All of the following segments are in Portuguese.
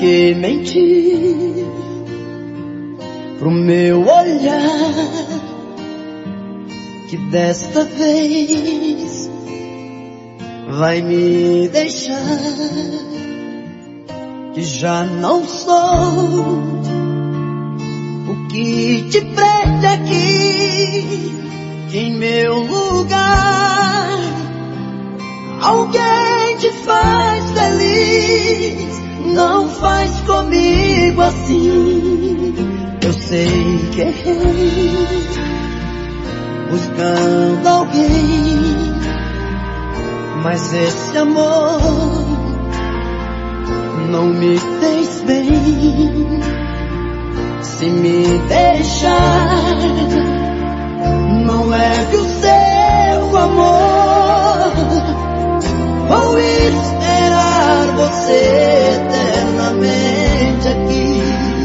que mentir pro meu olhar, que desta vez vai me deixar, que já não sou o que te prende aqui, que em meu lugar alguém te faz feliz. Não faz comigo assim. Eu sei que errei buscando alguém, mas esse amor não me fez bem. Se me deixar, não leve o seu amor. Vou esperar você eternamente aqui,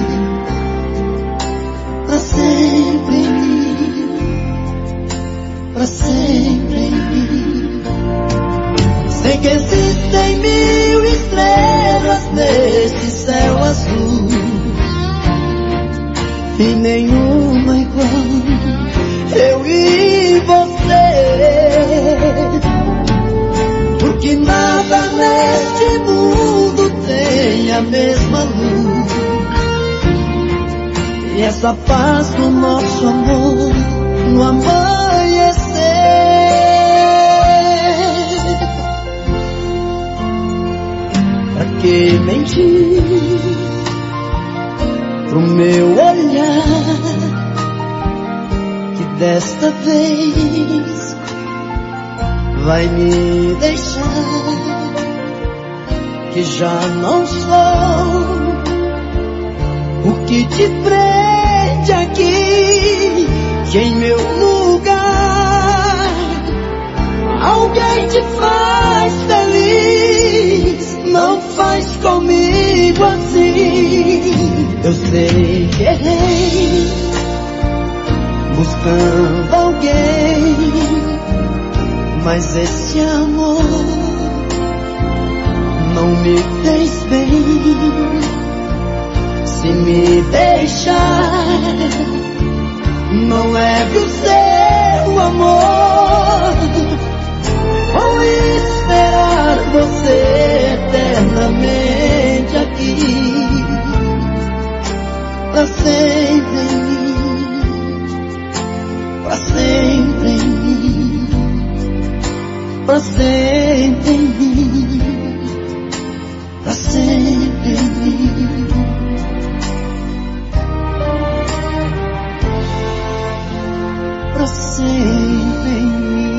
pra sempre em mim, pra sempre em mim. Sei que existem 1000 estrelas nesse céu azul, e nenhuma igual eu e você, porque nada neste mundo tem a mesma luz, e essa paz do nosso amor no amanhecer. Pra que mentir pro meu olhar, que desta vez vai me deixar, que já não sou o que te prende aqui, que em meu lugar alguém te faz feliz. Não faz comigo assim. Eu sei que errei buscando alguém, mas esse amor não me fez bem. Se me deixar, não leve o seu amor. Vou esperar você eternamente aqui, pra sempre em mim, pra sempre em mim, pra sempre em mim, pra sempre em mim. Pra sempre em mim.